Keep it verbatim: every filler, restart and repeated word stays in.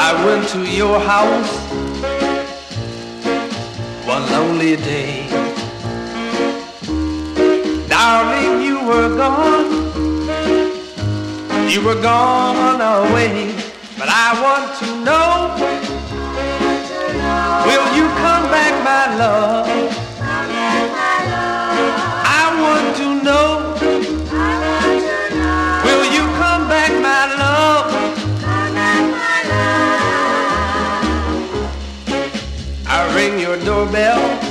I went to your house one lonely day. Darling, you were gone. You were gone away. But I want to know, will you come back, my love? I want to know, will you come back, my love? I ring your doorbell